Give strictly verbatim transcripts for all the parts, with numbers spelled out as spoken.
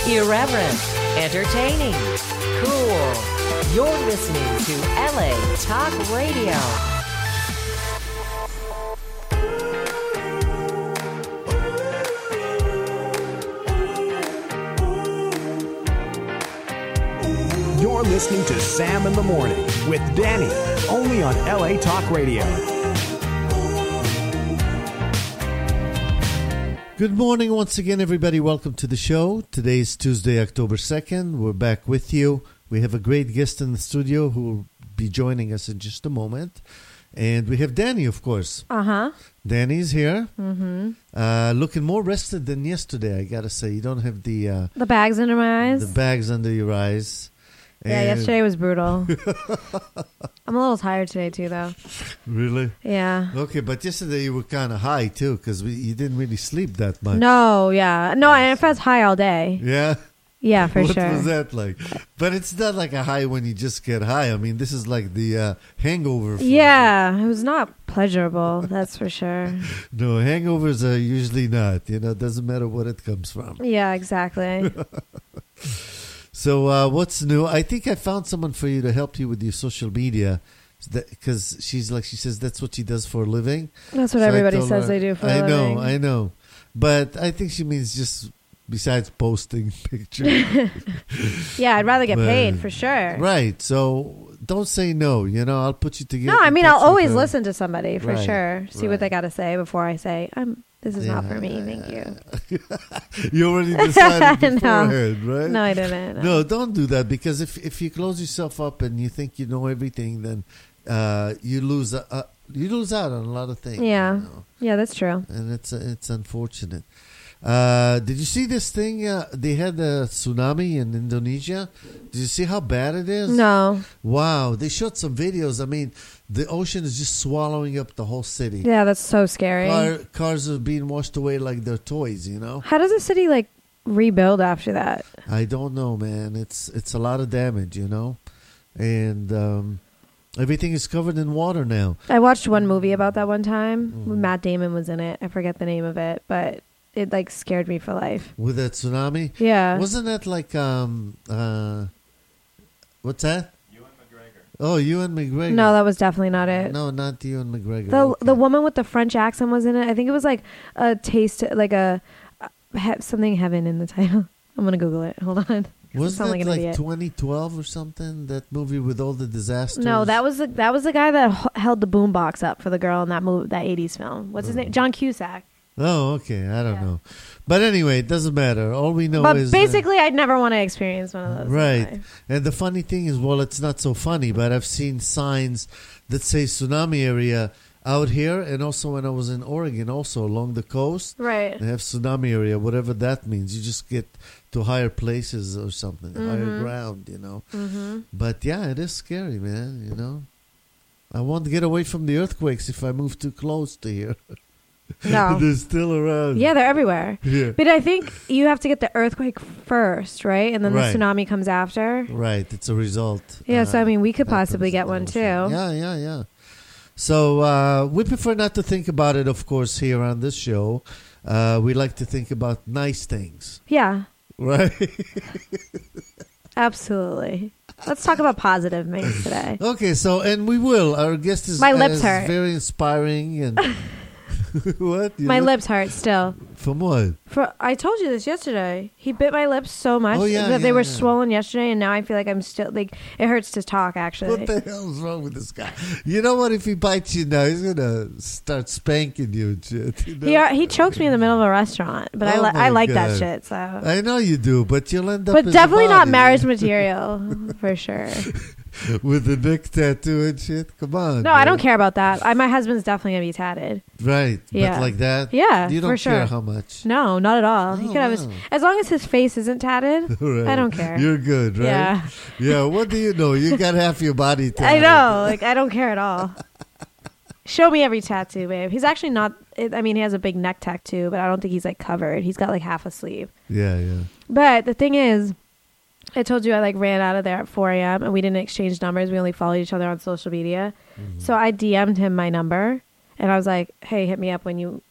Irreverent, entertaining, cool. You're listening to L A Talk Radio. You're listening to Sam in the Morning with Danny, only on L A Talk Radio. Good morning once again, everybody. Welcome to the show. Today is Tuesday, October second. We're back with you. We have a great guest in the studio who will be joining us in just a moment. And we have Danny, of course. Uh-huh. Danny's here. Mm-hmm. Uh, looking more rested than yesterday, I got to say. You don't have the... Uh, the bags under my eyes? The bags under your eyes. Yeah, and yesterday was brutal. I'm a little tired today, too, though. Really? Yeah. Okay, but yesterday you were kind of high, too, because you didn't really sleep that much. No, yeah. No, I felt high all day. Yeah? Yeah, for what sure. What was that like? But it's not like a high when you just get high. I mean, this is like the uh, hangover. Yeah, it was not pleasurable, that's for sure. No, hangovers are usually not. You know, it doesn't matter what it comes from. Yeah, exactly. So uh, what's new? I think I found someone for you to help you with your social media. Because she's like, she says that's what she does for a living. That's what so everybody says her, they do for I a living. know, I know. But I think she means just... Besides posting pictures. Yeah, I'd rather get but, paid for sure. Right. So don't say no. You know, I'll put you together. No, I mean, I'll always listen to somebody for right, sure. See right. what they got to say before I say, I'm, this is yeah, not for me. yeah, Thank yeah. you. You already decided no. beforehand, right? No, I didn't. No. no, don't do that because if, if you close yourself up and you think you know everything, then uh, you lose uh, uh, you lose out on a lot of things. Yeah. You know? Yeah, that's true. And it's uh, it's unfortunate. Uh, did you see this thing? Uh, they had a tsunami in Indonesia. Did you see how bad it is? No. Wow. They showed some videos. I mean, the ocean is just swallowing up the whole city. Yeah, that's so scary. Car, cars are being washed away like they're toys, you know? How does a city, like, rebuild after that? I don't know, man. It's it's a lot of damage, you know? And um, everything is covered in water now. I watched one movie about that one time. Mm. Matt Damon was in it. I forget the name of it, but... It, like, scared me for life. With that tsunami? Yeah. Wasn't that like, um, uh, what's that? Ewan McGregor. Oh, Ewan McGregor. No, that was definitely not it. No, not Ewan McGregor. The okay. the woman with the French accent was in it. I think it was like a taste, like a, he, something heaven in the title. I'm going to Google it. Hold on. Wasn't like that like twenty twelve or something? That movie with all the disasters? No, that was the, that was the guy that h- held the boombox up for the girl in that movie, that eighties film. What's his Oh. name? John Cusack. Oh, okay. I don't Yeah. know. But anyway, it doesn't matter. All we know But is... basically, uh, I'd never want to experience one of those. Right. And the funny thing is, well, it's not so funny, but I've seen signs that say tsunami area out here. And also when I was in Oregon, also along the coast, Right. they have tsunami area, whatever that means. You just get to higher places or something, Mm-hmm. higher ground, you know. Mm-hmm. But yeah, it is scary, man, you know. I want to get away from the earthquakes if I move too close to here. No. They're still around. Yeah, they're everywhere. Yeah. But I think you have to get the earthquake first, right? And then Right. the tsunami comes after. Right, it's a result. Yeah, so I mean, we could happens possibly in get the one ocean. too. Yeah, yeah, yeah. So uh, we prefer not to think about it, of course, here on this show. Uh, we like to think about nice things, Yeah, right? absolutely. Let's talk about positive things today. Okay, so, and we will. Our guest is, My lips is hurt. very inspiring. And what? You My look- lips hurt still. From what? For I told you this yesterday. He bit my lips so much Oh, yeah, that they yeah, were yeah. swollen yesterday, and now I feel like I'm still like it hurts to talk. Actually, What the hell's wrong with this guy? You know what? If he bites you now, he's gonna start spanking you and shit. You know? he uh, he chokes me in the middle of a restaurant, but I Oh li- I my like God. that shit. So, I know you do, but you'll end up. but as a definitely not body. marriage material for sure. With the neck tattoo and shit. Come on. No, I man. don't care about that. I, my husband's definitely gonna be tatted. Right. Yeah. But like that? Yeah, You don't for care sure. how much. No, not at all. he Oh, could have his wow. as long as his face isn't tatted. Right. I don't care. You're good, right? Yeah, Yeah, what do you know? You got half your body tatted. I know. Like I don't care at all. Show me every tattoo, babe. He's actually not. I mean, he has a big neck tattoo, but I don't think he's like covered. He's got like half a sleeve. Yeah, yeah. But the thing is, I told you I like ran out of there at four a.m. and we didn't exchange numbers. We only followed each other on social media. Mm-hmm. So I D M'd him my number and I was like, hey, hit me up when you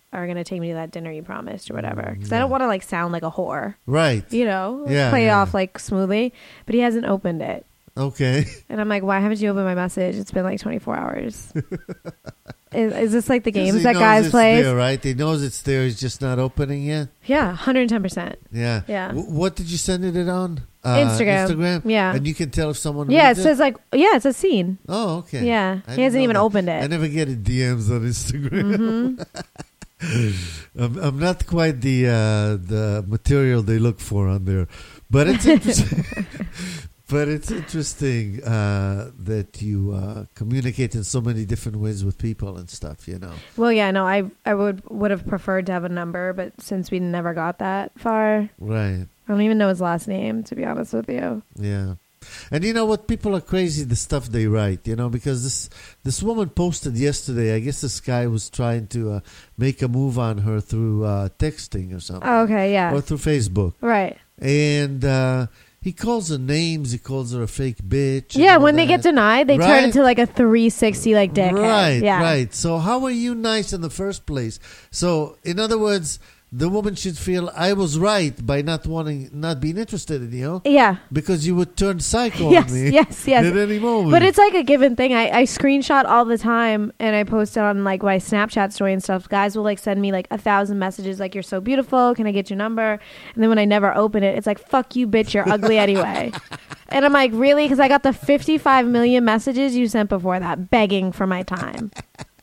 are gonna take me to that dinner you promised or whatever. Because I don't want to like sound like a whore, Right. you know, Yeah, play it yeah. off like smoothly. But he hasn't opened it, Okay. and I'm like, why haven't you opened my message? It's been like twenty-four hours. is, is this like the 'Cause games he that knows guys it's play? there, right? He knows it's there. He's just not opening yet. Yeah, one hundred ten percent. Yeah. Yeah. W- what did you send it on? Uh, Instagram. Instagram. Yeah. And you can tell if someone. Yeah, it reads says like, yeah, it's a scene. Oh, okay. Yeah, I he didn't hasn't know even that. opened I it. never get a D Ms on Instagram. Mm-hmm. I'm, I'm not quite the uh, the material they look for on there, but it's interesting. But it's interesting uh, that you uh, communicate in so many different ways with people and stuff. You know. Well, yeah, no, I I would would have preferred to have a number, but since we never got that far, Right. I don't even know his last name, to be honest with you. Yeah. And you know what? People are crazy, the stuff they write, you know, because this this woman posted yesterday, I guess this guy was trying to uh, make a move on her through uh, texting or something. Oh, okay, yeah. Or through Facebook. Right. And uh, he calls her names. He calls her a fake bitch. and Yeah, all when they get that. denied, they Right. turn into like a three sixty like dickhead. Right, yeah. right. So how are you nice in the first place? So, in other words, the woman should feel I was right by not wanting, not being interested in you, Yeah. because you would turn psycho Yes, on me yes, yes. at any moment. But it's like a given thing. I, I screenshot all the time and I post it on like my Snapchat story and stuff. Guys will like send me like a thousand messages like, you're so beautiful. Can I get your number? And then when I never open it, it's like, fuck you, bitch. You're ugly anyway. And I'm like, really? Because I got the fifty-five million messages you sent before that begging for my time.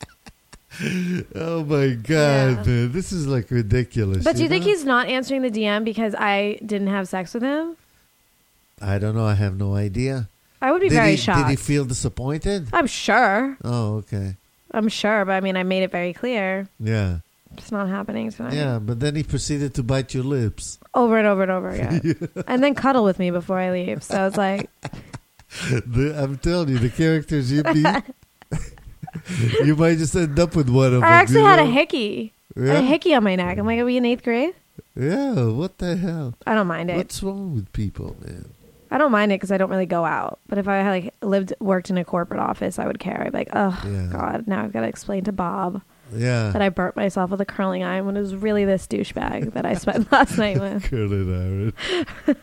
Oh my god, Yeah. man, this is like ridiculous. But do you think know? he's not answering the D M because I didn't have sex with him? I don't know. I have no idea. I would be Did very he, shocked. Did he feel disappointed? I'm sure. Oh, okay. I'm sure. But I mean, I made it very clear. Yeah, It's not happening tonight. yeah. But then he proceeded to bite your lips. Over and over and over again. And then cuddle with me before I leave. So it's like, The, I'm telling you, the characters you meet, you might just end up with one of them. I actually you had a know? hickey. Yeah? A hickey on my neck. I'm like, are we in eighth grade? Yeah. What the hell? I don't mind it. What's wrong with people, man? I don't mind it because I don't really go out. But if I had like lived, worked in a corporate office, I would care. I'd be like, oh, Yeah. God, now I've got to explain to Bob Yeah. that I burnt myself with a curling iron when it was really this douchebag that I spent last night with. Curling iron.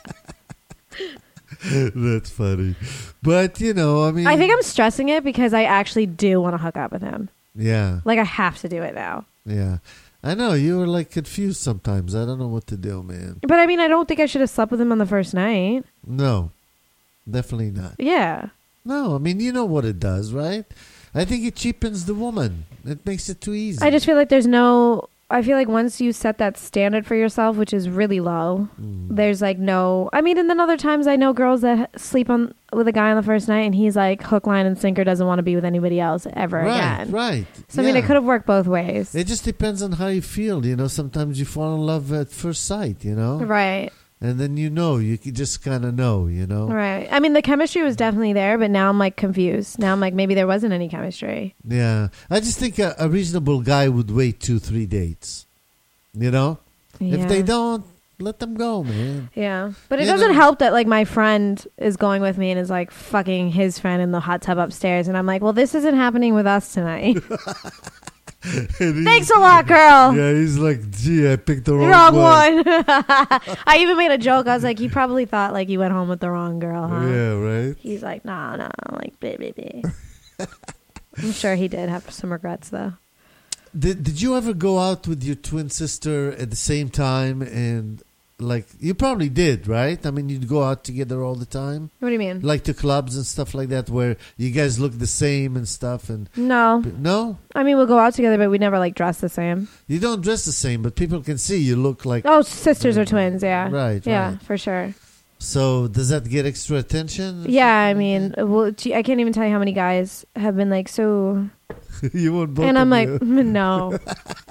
That's funny. But, you know, I mean. I think I'm stressing it because I actually do want to hook up with him. Yeah. Like, I have to do it now. Yeah. I know. You were like confused sometimes. I don't know what to do, man. But I mean, I don't think I should have slept with him on the first night. No. Definitely not. Yeah. No. I mean, you know what it does, right? I think it cheapens the woman. It makes it too easy. I just feel like there's no. I feel like once you set that standard for yourself, which is really low, Mm. there's like no. I mean, and then other times I know girls that sleep on with a guy on the first night, and he's like hook, line, and sinker, doesn't want to be with anybody else ever Right, again. right. So I mean, Yeah. it could have worked both ways. It just depends on how you feel. You know, sometimes you fall in love at first sight, you know? Right. And then you know, you can just kind of know, you know? Right. I mean, the chemistry was definitely there, but now I'm like confused. Now I'm like, maybe there wasn't any chemistry. Yeah. I just think a, a reasonable guy would wait two, three dates. You know? Yeah. If they don't, let them go, man. Yeah. But it You doesn't know- help that like my friend is going with me and is like fucking his friend in the hot tub upstairs. And I'm like, well, this isn't happening with us tonight. Thanks a lot, girl. Yeah, he's like, gee, I picked the wrong, Wrong one. one. I even made a joke. I was like, you probably thought like you went home with the wrong girl, huh? Yeah, right? He's like, nah, nah. I'm like, baby, baby. I'm sure he did have some regrets though. Did Did you ever go out with your twin sister at the same time? And, like, you probably did, right? I mean, you'd go out together all the time? What do you mean? Like to clubs and stuff like that where you guys look the same and stuff. And No. No? I mean, we'll go out together, but we never like dress the same. You don't dress the same, but people can see you look like... Oh, sisters or twins, yeah. Right, Yeah, right. for sure. So does that get extra attention? Yeah, I mean, well, gee, I can't even tell you how many guys have been like, so... You want both and I'm of like, you. no.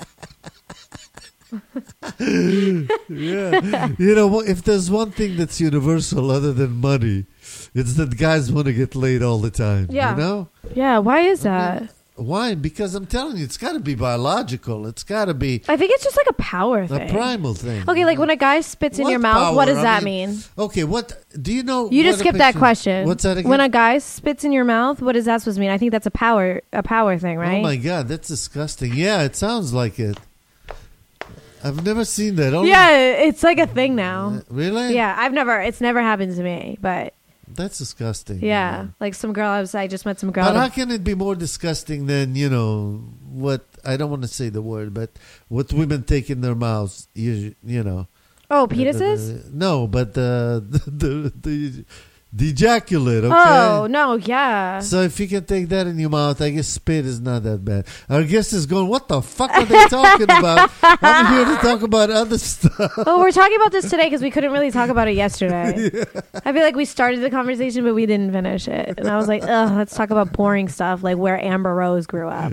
Yeah. You know, what? If there's one thing that's universal other than money, it's that guys want to get laid all the time. Yeah. You know? Yeah, why is that? Why? Because I'm telling you, it's got to be biological. It's got to be I think it's just like a power a thing. primal thing. Okay, like when a guy spits in What your mouth, what power? does I that mean, mean? Okay, what do you know? You just what a skipped that picture- question. What's that again? When a guy spits in your mouth, what is that supposed to mean? I think that's a power a power thing, right? Oh my God, that's disgusting. Yeah, it sounds like it. I've never seen that. Only- Yeah, it's like a thing now. Really? Yeah, I've never. It's never happened to me, but That's disgusting. yeah, like some girl I was. I just met some girl. But how can it be more disgusting than, you know, what, I don't want to say the word, but what women take in their mouths, you, you know. oh, penises. Uh, no, but the, the, the, the, the ejaculate, okay? Oh no, yeah. So if you can take that in your mouth, I guess spit is not that bad. Our guest is going, what the fuck are they talking about? I'm here to talk about other stuff. Oh, we're talking about this today because we couldn't really talk about it yesterday. Yeah. I feel like we started the conversation, but we didn't finish it. And I was like, ugh, let's talk about boring stuff, like where Amber Rose grew up.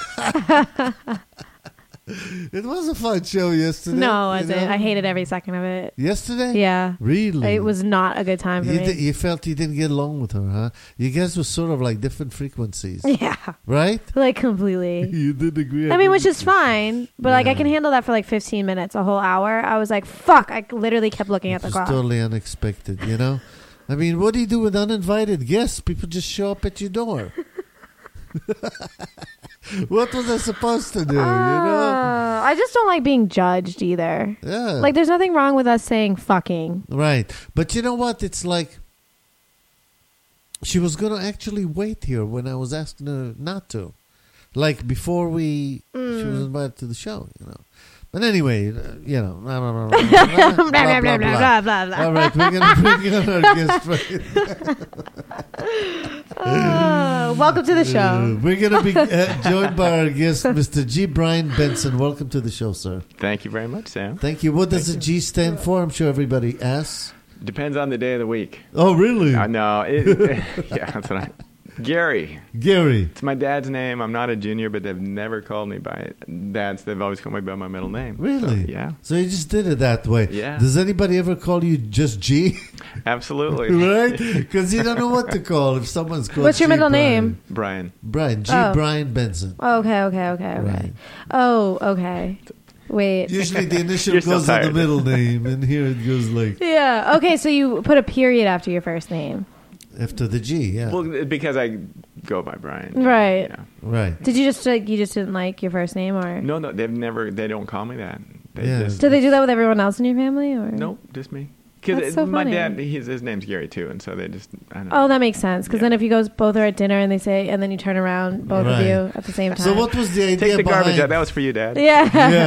It was a fun show yesterday. No, I you didn't. know? I hated every second of it. Yesterday? Yeah. Really? It was not a good time for You, me. di- you felt you didn't get along with her, huh? You guys were sort of like different frequencies, Yeah. right? Like completely. You did agree. I mean, which is fine, but like I Yeah. can handle that for like fifteen minutes, a whole hour. I was like, fuck, I literally kept looking It at the was clock. totally unexpected, you know? I mean, what do you do with uninvited guests? People just show up at your door. What was I supposed to do, you know? Uh, I just don't like being judged either. Yeah. Like, there's nothing wrong with us saying fucking. Right. But you know what? It's like she was going to actually wait here when I was asking her not to. Like before we, Mm. she was invited to the show, you know. But anyway, uh, you know, blah, blah, blah, blah, blah, blah, blah, blah, blah, blah, blah, blah. All right, we're going to bring on our guest right Uh, welcome to the Uh, show. we're going to be uh, joined by our guest, Mister G. Brian Benson. Welcome to the show, sir. Thank you very much, Sam. Thank you. What does the G stand for? I'm sure everybody asks. Depends on the day of the week. Oh, really? Uh, no, it, yeah, that's what I. Gary. Gary. It's my dad's name. I'm not a junior, but they've never called me by it. Dads. They've always called me by my middle name. Really? So, yeah. So you just did it that way. Yeah. Does anybody ever call you just G? Absolutely. Right? Because you don't know what to call if someone's called What's your G. middle Brian. name? Brian. Brian. G. Oh. Brian Benson. Oh, okay, okay, okay, okay. Right. Oh, okay. Wait. Usually the initial You're so goes on the tired. middle name, and here it goes like Yeah. Okay, so you put a period after your first name. after the G. Yeah. Well, because I go by Brian. Right. Yeah. Right. Did you just like you just didn't like your first name, or No, no, they've never. They don't call me that. They Yeah. just, do they do that with everyone else in your family? Or Nope, just me. That's Because so my funny. dad, his, his name's Gary too, and so they just. I don't know. Oh, that makes sense. Because Yeah. then if you guys both are at dinner and they say, and then you turn around, both Right. of you at the same time. So what was the idea Take the behind? garbage out. That was for you, Dad. Yeah.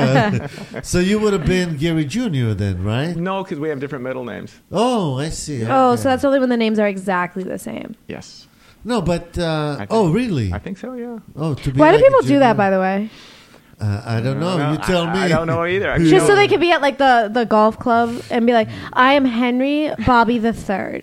Yeah. So you would have been Gary Junior then, right? No, because we have different middle names. Oh, I see. Oh, Okay. so that's only when the names are exactly the same. Yes. No, but uh, I think- oh, really? I think so. Yeah. Oh, to be Why like do a people do junior? that, by the way? Uh, I don't know. No, You tell I, me. I don't know either. You Just know- so they could be at like the, the golf club and be like, I am Henry Bobby the Third.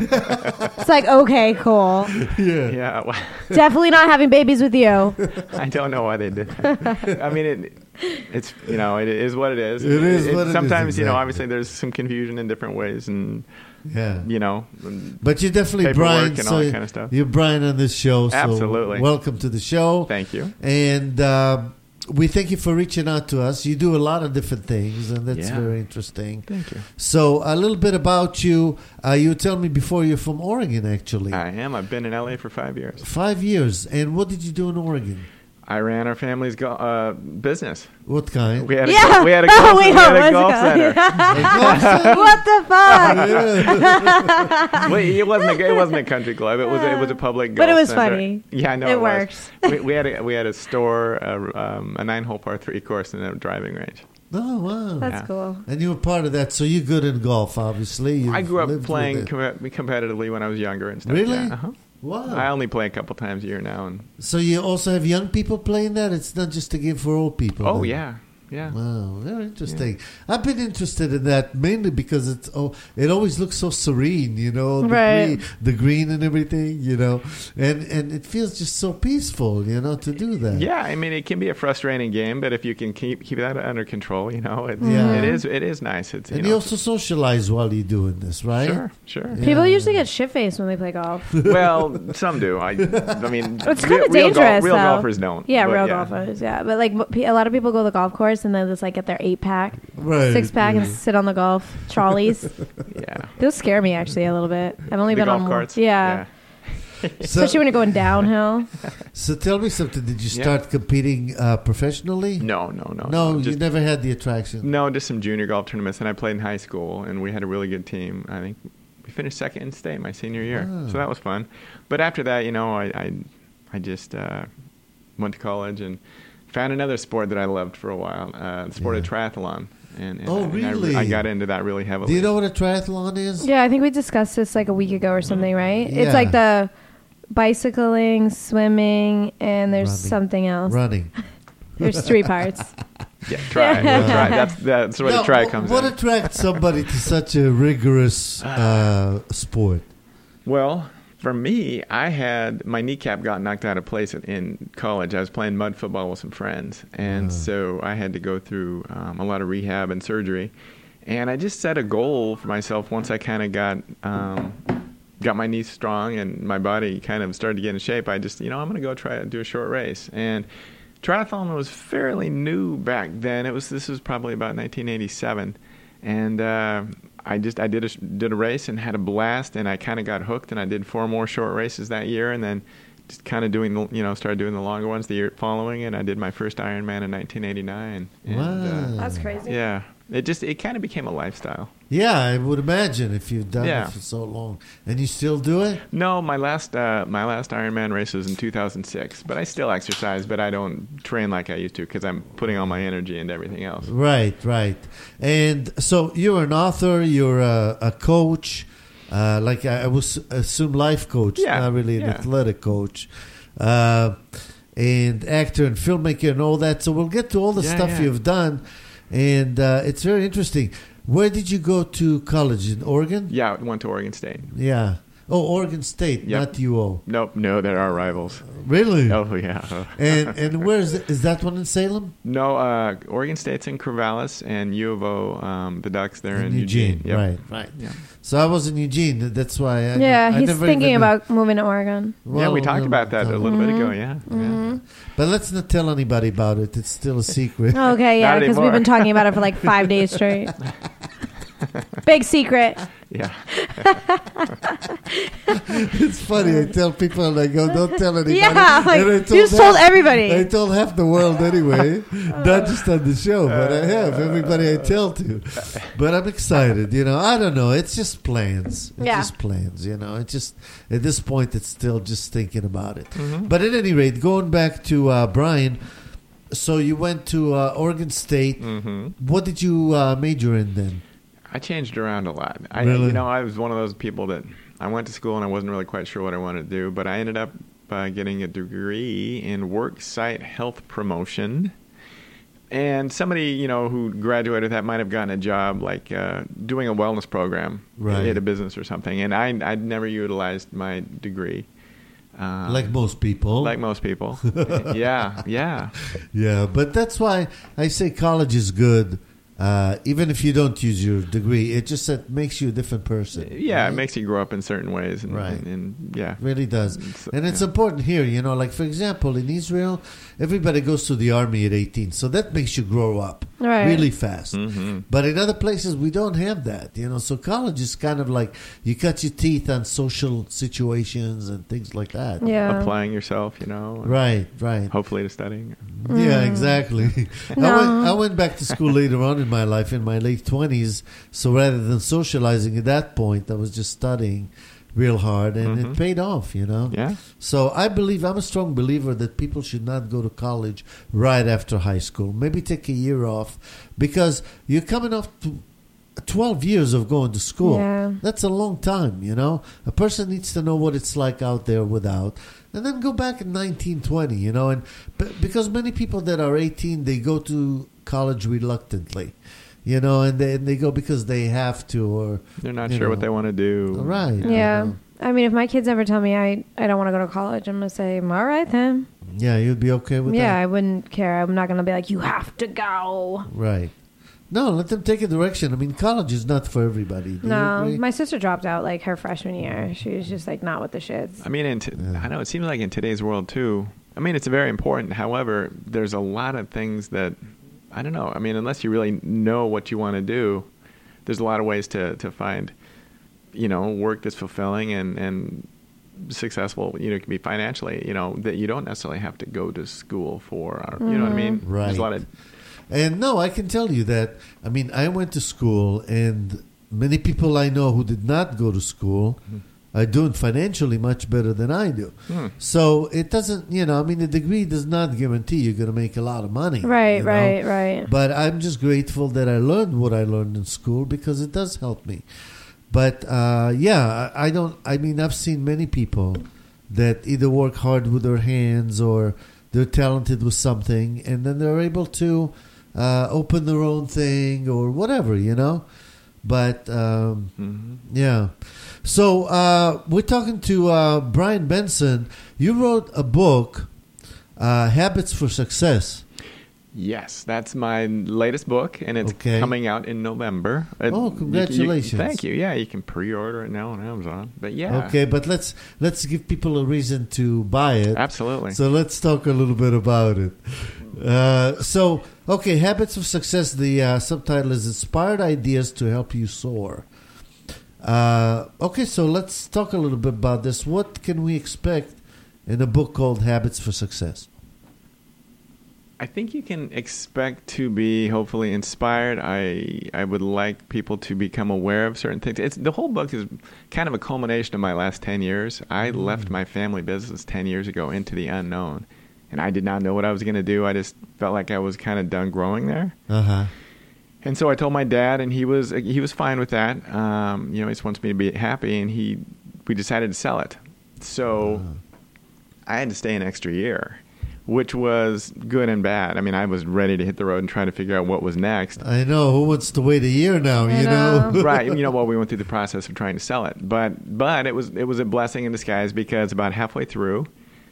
It's like, okay, cool. Yeah. Yeah. Well, Definitely not having babies with you. I don't know why they did that. I mean, it, it's, you know, it is what it is. It is what it is, Sometimes, you know, exactly. obviously there's some confusion in different ways and, Yeah. you know. But you're definitely Paperwork Brian. and so all that kind of stuff. You're Brian on this show. So Absolutely. Welcome to the show. Thank you. And um, we thank you for reaching out to us. You do a lot of different things, and that's Yeah. very interesting. Thank you. So a little bit about you. Uh, you tell me before you're from Oregon, actually. I am. I've been in L A for five years. Five years. And what did you do in Oregon? I ran our family's go- uh, business. What kind? We had a, Yeah. we had a Oh, golf, wait, we had hold a on, golf let's center. Golf What the fuck? Yeah. Well, it wasn't a, it wasn't a country club. It was it was a public golf But it was center. funny. Yeah, I know It it, was. works. we, we had a, we had a store, a, um, a nine-hole par three course, and a driving range. Oh, wow. That's Yeah. cool. And you were part of that, so you're good in golf, obviously. You've I grew up lived with playing it. com- competitively when I was younger and stuff. Really? Yeah, uh-huh. Wow. I only play a couple times a year now. And So you also have young people playing that? It's not just a game for old people. oh then? yeah, Yeah. Wow, very interesting. I've been interested in that mainly because it's oh, it always looks so serene, you know, the Right. green, the green and everything, you know, and and it feels just so peaceful, you know, to do that. Yeah, I mean, it can be a frustrating game, but if you can keep keep that under control, you know, it, Yeah. it is it is nice. It's you And know, you also socialize while you're doing this, right? sure, sure. Yeah. People usually get shit faced when they play golf. Well, some do. I, I mean, It's real, kinda real, gol- dangerous, real though. golfers don't. Yeah, but real golfers. Yeah, but like mo- pe- a lot of people go to the golf course and they just like get their eight pack, Right. six pack, yeah. and sit on the golf trolleys. Yeah. Those scare me actually a little bit. I've only The been golf on carts. Yeah, So, especially when you're going downhill. so tell me something. Did you Yeah. start competing uh, professionally? No, no, no. No, you just, never had the attraction. no, just some junior golf tournaments, and I played in high school, and we had a really good team. I think we finished second in state my senior year, Oh. so that was fun. But after that, you know, I I, I just uh, went to college and found another sport that I loved for a while, uh, the sport of Yeah. triathlon. And, and Oh, I, and I- really? I, got into that really heavily. Do you know what a triathlon is? Yeah, I think we discussed this like a week ago or something, right? Yeah. It's like the bicycling, swimming, and there's Running. something else. Running. There's three parts. Yeah, try. Yeah. try. That's that's where Now, the try comes what in. attracts somebody to such a rigorous uh, sport? Well, for me, I had my kneecap got knocked out of place in, in college. I was playing mud football with some friends, and Uh. so I had to go through um, a lot of rehab and surgery. And I just set a goal for myself once I kind of got um, got my knees strong and my body kind of started to get in shape. I just, you know, I'm going to go try to do a short race. And triathlon was fairly new back then. It was this was probably about nineteen eighty-seven, and uh, I just I did a did a race and had a blast, and I kind of got hooked, and I did four more short races that year, and then just kind of doing the you know started doing the longer ones the year following, and I did my first Ironman in nineteen eighty-nine. And, Wow. uh, That's crazy. yeah, it just it kind of became a lifestyle. Yeah, I would imagine if you've done Yeah. it for so long, and you still do it. No, my last uh, my last Ironman race was in two thousand six, but I still exercise, but I don't train like I used to because I'm putting all my energy into everything else. Right, right. And so you're an author, you're a, a coach, uh, like I, I would s- assume life coach, Yeah, not really an yeah. athletic coach, uh, and actor and filmmaker and all that. So we'll get to all the Yeah, stuff yeah. you've done, and uh, it's very interesting. Where did you go to college? In Oregon? Yeah, I went to Oregon State. Yeah. Oh, Oregon State, Yep. not U O. Nope, no, they're our rivals. Really? Oh yeah. And and where is it? Is that one in Salem? No, uh, Oregon State's in Corvallis, and U of O, um, the Ducks, they're in, Eugene. Yep. Right, right. Yeah. So I was in Eugene. That's why. I, Yeah, I he's never thinking even- about moving to Oregon. yeah, Well, we talked no, about that a no. little bit ago. Mm-hmm. Yeah. Mhm. But let's not tell anybody about it. It's still a secret. Okay, yeah, Not because we've anymore. been talking about it for like five days straight. Big secret. Yeah. It's funny. I tell people, and I go, don't tell anybody. Yeah, like, And I you just half- told everybody. I told half the world anyway, not just on the show, but I have everybody I tell to. But I'm excited. You know, I don't know. It's just plans. It's Yeah. just plans. You know, it's just at this point, it's still just thinking about it. Mhm. But at any rate, going back to uh, Brian. So you went to uh, Oregon State. Mhm. What did you uh, major in then? I changed around a lot. I, Really? you know, I was one of those people that I went to school and I wasn't really quite sure what I wanted to do, but I ended up uh, getting a degree in work site health promotion. And somebody, you know, who graduated with that might have gotten a job like uh, doing a wellness program Right. at a business or something. And I, I'd never utilized my degree. Um, Like most people. Like most people. yeah, yeah. Yeah, but that's why I say college is good. Uh, even if you don't use your degree, it just it makes you a different person. Yeah, right? it makes you grow up in certain ways. And, Right. and, and yeah. It really does. It's- And it's yeah. important here, you know, like for example, in Israel, everybody goes to the army at eighteen. So that makes you grow up Right. really fast. Mhm. But in other places, we don't have that, you know. So college is kind of like you cut your teeth on social situations and things like that. Yeah. Applying yourself, you know. and Right, right. Hopefully to studying. Yeah, exactly. I No. went I went back to school later on in my life, in my late twenties. So rather than socializing at that point, I was just studying real hard, and Mhm. it paid off, you know. Yeah. So I believe, I'm a strong believer that people should not go to college right after high school. Maybe take a year off, because you're coming off to twelve years of going to school. Yeah. That's a long time, you know. A person needs to know what it's like out there without, and then go back in nineteen, twenty, you know. And b- because many people that are eighteen, they go to college reluctantly, you know, and they, and they go because they have to, or They're not you sure know. what they want to do. Right. you Yeah. know. I mean, if my kids ever tell me I, I don't want to go to college, I'm going to say, all right then. Yeah, you'd be okay with Yeah, that? I wouldn't care. I'm not going to be like, you have to go. Right. No, let them take a direction. I mean, college is not for everybody. Do you No, agree? my sister dropped out like her freshman year. She was just like not with the shits. I mean, in t- Yeah. I know it seems like in today's world too. I mean, it's very important. However, there's a lot of things that I don't know. I mean, unless you really know what you want to do, there's a lot of ways to, to find, you know, work that's fulfilling and, and successful. You know, it can be financially. You know, that you don't necessarily have to go to school for. Or, you know what I mean? Right. There's a lot of And no, I can tell you that. I mean, I went to school, and many people I know who did not go to school are doing financially much better than I do. Hmm. So it doesn't, you know, I mean, a degree does not guarantee you're going to make a lot of money. Right, you know? right, right. But I'm just grateful that I learned what I learned in school because it does help me. But uh, yeah, I I don't. I mean, I've seen many people that either work hard with their hands or they're talented with something, and then they're able to uh, open their own thing or whatever, you know. But um, Mhm. yeah, so uh, we're talking to uh, Brian Benson. You wrote a book, uh, Habits for Success. Yes, that's my latest book, and it's Okay. coming out in November. It- Oh, you can- you- congratulations. thank you. Yeah, you can pre-order it now on Amazon. But yeah, Okay, but let's let's give people a reason to buy it. absolutely. So let's talk a little bit about it. Uh, so, okay, Habits of Success, the uh, subtitle is Inspired Ideas to Help You Soar. Uh, okay, so let's talk a little bit about this. What can we expect in a book called Habits for Success? I think you can expect to be hopefully inspired. I I would like people to become aware of certain things. It's the whole book is kind of a culmination of my last ten years. I left my family business ten years ago into the unknown, and I did not know what I was going to do. I just felt like I was kind of done growing there. Uh-huh. And so I told my dad, and he was he was fine with that. Um, you know, he just wants me to be happy, and he we decided to sell it. So I had to stay an extra year, which was good and bad. I mean, I was ready to hit the road and try to figure out what was next. I know. Who wants to wait a year now, I you know? know. Right, you know, while we went through the process of trying to sell it, but but it was it was a blessing in disguise because about halfway through,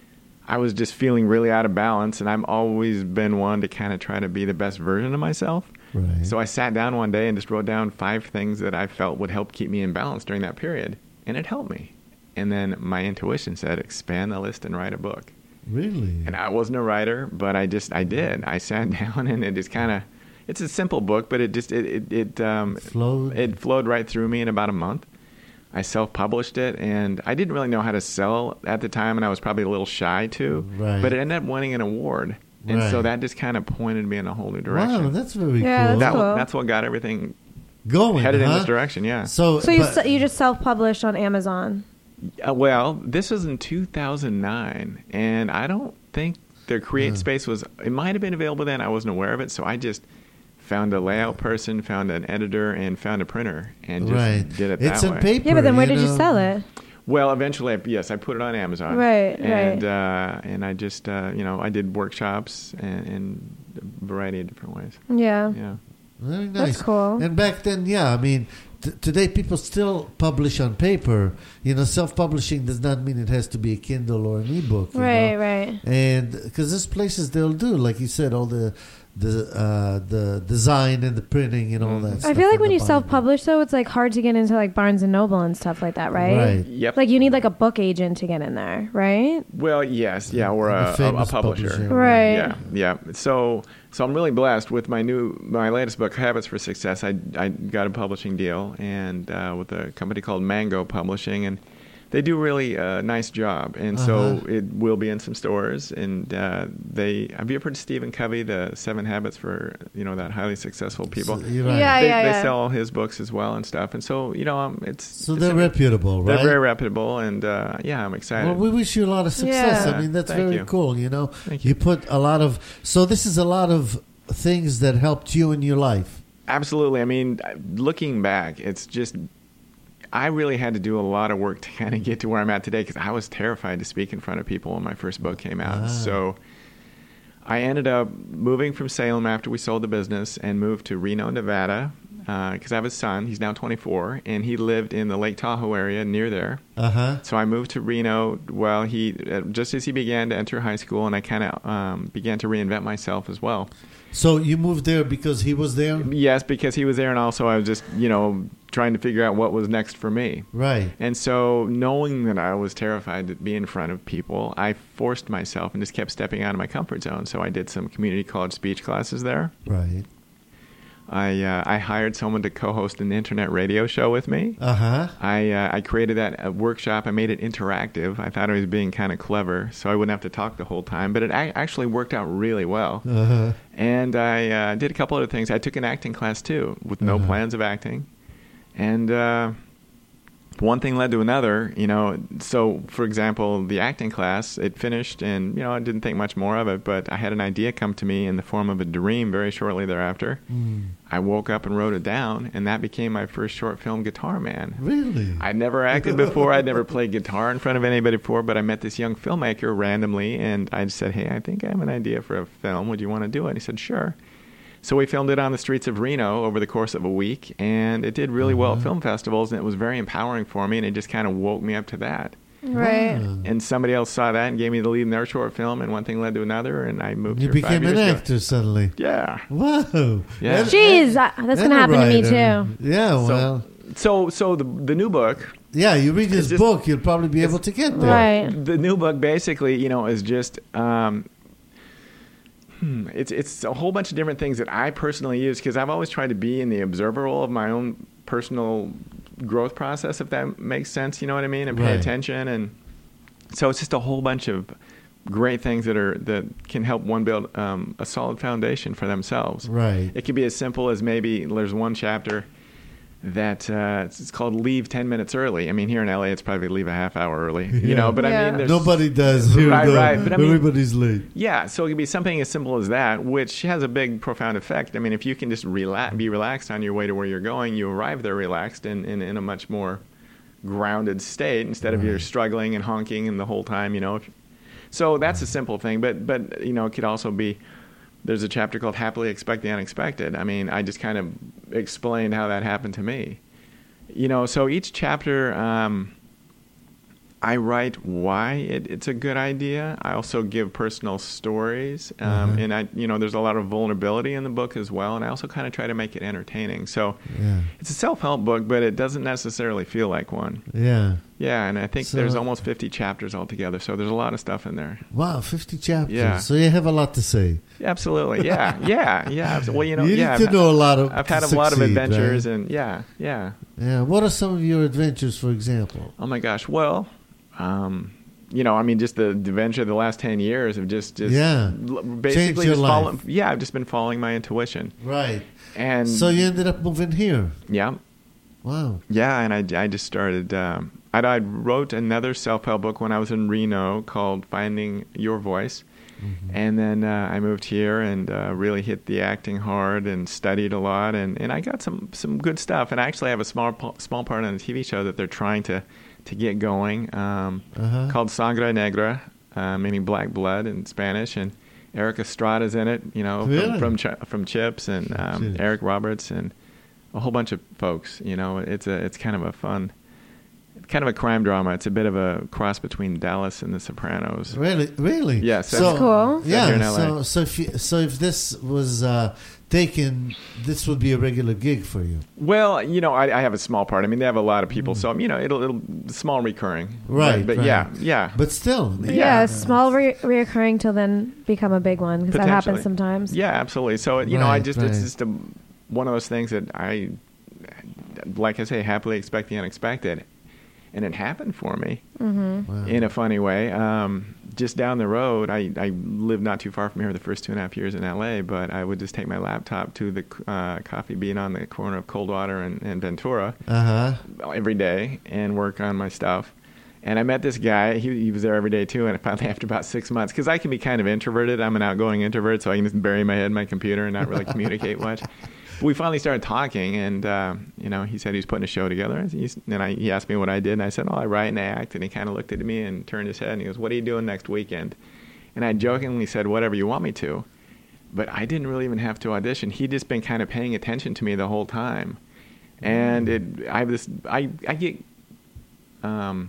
I was just feeling really out of balance, and I've always been one to kind of try to be the best version of myself. Right. So I sat down one day and just wrote down five things that I felt would help keep me in balance during that period, and it helped me. And then my intuition said, expand the list and write a book. Really? And I wasn't a writer, but I just I did. I sat down and it just kind of, it's a simple book, but it just it it it um Flowed? it flowed right through me in about a month. I self-published it, and I didn't really know how to sell at the time, and I was probably a little shy too. Right. But it ended up winning an award, and so Right. that just kind of pointed me in a whole new direction. Wow, that's very Yeah, cool. that's that cool. that's what got everything Going, headed in huh? this direction. Yeah. So, So you but- s you just self-published on Amazon. Uh, well, this was in two thousand nine, and I don't think the Create Yeah. Space was. It might have been available then. I wasn't aware of it, so I just found a layout person, found an editor, and found a printer, and just right. did it It's that on way. paper. Yeah, but then where did you know? sell it? Well, eventually, I- yes, I put it on Amazon. Right, and, right. Uh, and I just, uh, you know, I did workshops and, in a variety of different ways. Yeah. Yeah. Very nice. That's cool. And back then, yeah, I mean, t- today people still publish on paper. You know, self-publishing does not mean it has to be a Kindle or an ebook. you Right, know? right. And because there's places they'll do, like you said, all the the uh, the design and the printing and all that. Mhm. stuff I feel like and when the you binding. self-publish, though, it's like hard to get into like Barnes and Noble and stuff like that, right? Right. Yep. Like you need like a book agent to get in there, right? Well, yes, yeah, or And the a, a, a famous publisher. publisher. Right. Yeah, yeah. So, so I'm really blessed with my new, my latest book, Habits for Success. I, I got a publishing deal, and uh, with a company called Mango Publishing, and they do really a nice job. And so Uh-huh. it will be in some stores. And uh, they, have you ever heard of Stephen Covey, the Seven Habits for, you know, that highly successful people? So, you're right. Yeah, they, yeah, they yeah. sell his books as well and stuff. And so, you know, um, it's So it's they're a- reputable, right? They're very reputable, and uh, yeah, I'm excited. Well, we wish you a lot of success. Yeah. I mean, that's Thank very you. cool. You know, Thank you. you. put a lot of. So this is a lot of things that helped you in your life. Absolutely. I mean, looking back, it's just, I really had to do a lot of work to kind of get to where I'm at today because I was terrified to speak in front of people when my first book came out. Ah. So I ended up moving from Salem after we sold the business and moved to Reno, Nevada, because uh, I have a son. He's now twenty-four, and he lived in the Lake Tahoe area near there. Uh-huh. So I moved to Reno while he, uh, just as he began to enter high school, and I kind of um, began to reinvent myself as well. So you moved there because he was there? Yes, because he was there, and also I was just, you know, trying to figure out what was next for me. Right. And so knowing that I was terrified to be in front of people, I forced myself and just kept stepping out of my comfort zone. So I did some community college speech classes there. Right. I uh, I hired someone to co-host an internet radio show with me. Uh-huh. I uh, I created that uh, workshop. I made it interactive. I thought I was being kind of clever, so I wouldn't have to talk the whole time. But it a- actually worked out really well. Uh-huh. And I uh, did a couple other things. I took an acting class, too, with no Uh-huh. plans of acting. And uh, one thing led to another, you know. So, for example, the acting class, it finished, and, you know, I didn't think much more of it. But I had an idea come to me in the form of a dream very shortly thereafter. Mm. I woke up and wrote it down, and that became my first short film, Guitar Man. Really? I'd never acted before. I'd never played guitar in front of anybody before, but I met this young filmmaker randomly, and I said, hey, I think I have an idea for a film. Would you want to do it? And he said, sure. So we filmed it on the streets of Reno over the course of a week, and it did really well at Uh-huh. film festivals, and it was very empowering for me, and it just kind of woke me up to that. Right. Wow. And somebody else saw that and gave me the lead in their short film, and one thing led to another, and I moved You here five became an years ago. actor suddenly. Yeah. Wow. Yeah. And- Jeez, uh, that's and going to a happen to me writer. too. Yeah, So- well. So, so the the new book, Yeah, you read his just- book, you'll probably be able to get there. Right. the new book basically, you know, is just um, hmm, it's it's a whole bunch of different things that I personally use because I've always tried to be in the observer role of my own personal growth process, if that makes sense. You know what I mean? And pay Right. attention, and so it's just a whole bunch of great things that are that can help one build um, a solid foundation for themselves. Right. It could be as simple as maybe there's one chapter that uh, it's, it's called Leave ten minutes early. I mean, here in L A, it's probably leave a half hour early, you Yeah. know, but I Yeah. mean, there's... Nobody does here, Right, though. right, but I mean- Everybody's late. Yeah, so it could be something as simple as that, which has a big, profound effect. I mean, if you can just relax, be relaxed on your way to where you're going, you arrive there relaxed and in, in a much more grounded state instead of Right. you're struggling and honking and the whole time, you know. So that's a simple thing, but, but you know, it could also be... There's a chapter called Happily Expect the Unexpected. I mean, I just kind of explained how that happened to me. You know, so each chapter, um, I write why it, it's a good idea. I also give personal stories, um, Uh-huh. and I, you know, there's a lot of vulnerability in the book as well. And I also kind of try to make it entertaining. So Yeah. it's a self-help book, but it doesn't necessarily feel like one. Yeah. Yeah, and I think So- there's almost fifty chapters altogether. So there's a lot of stuff in there. Wow, fifty chapters. Yeah. So you have a lot to say. Absolutely, yeah, yeah, yeah. abso- Well, you know, you yeah, need to I've, know a lot of I've had to a lot of succeed, adventures, right? and yeah, yeah. Yeah. What are some of your adventures, for example? Oh my gosh. Well, um, you know, I mean, just the adventure of the last ten years of just, just Yeah. l- Changed basically your just life. following. Yeah, I've just been following my intuition, Right. and So you ended up moving here. yeah, Wow. yeah, and I, I just started. Um, I, I wrote another self-help book when I was in Reno called Finding Your Voice. Mm-hmm. And then uh, I moved here and uh, really hit the acting hard and studied a lot, and, and I got some, some good stuff. And I actually have a small p- small part on a T V show that they're trying to, to get going um, Uh-huh. called Sangre Negra, uh, meaning black blood in Spanish. And Eric Estrada's in it, you know, Really? from from, Ch- from Chips, and um, Chips. Eric Roberts, and a whole bunch of folks. You know, it's a it's kind of a fun, kind of a crime drama. It's a bit of a cross between Dallas and The Sopranos. Really? Really? Yes, So, that's cool. Yeah. here in L A. So, so if you, so if this was uh, taken, this would be a regular gig for you. Well, you know, I, I have a small part. I mean, they have a lot of people, so you know, it'll it'll small recurring. Right, But, but right. yeah, yeah. But still. Yeah, Yeah. small re- reoccurring till then become a big one because that happens Potentially. sometimes. Yeah, absolutely. So you know, I Right, just right. it's just a, one of those things that I, like I say, happily expect the unexpected, and it happened for me Wow. in a funny way. Um, just down the road, I, I lived not too far from here the first two and a half years in L A, but I would just take my laptop to the uh, Coffee Bean on the corner of Coldwater and, and Ventura Uh huh. every day and work on my stuff. And I met this guy. He, he was there every day too. And finally, after about six months, because I can be kind of introverted, I'm an outgoing introvert, so I can just bury my head in my computer and not really communicate much. But we finally started talking, and uh, you know, he said he was putting a show together. And, he's, and I, he asked me what I did, and I said, "Oh, I write and I act." And he kind of looked at me and turned his head, and he goes, "What are you doing next weekend?" And I jokingly said, whatever you want me to. But I didn't really even have to audition. He'd just been kind of paying attention to me the whole time. And it, I have this, I, I get, um,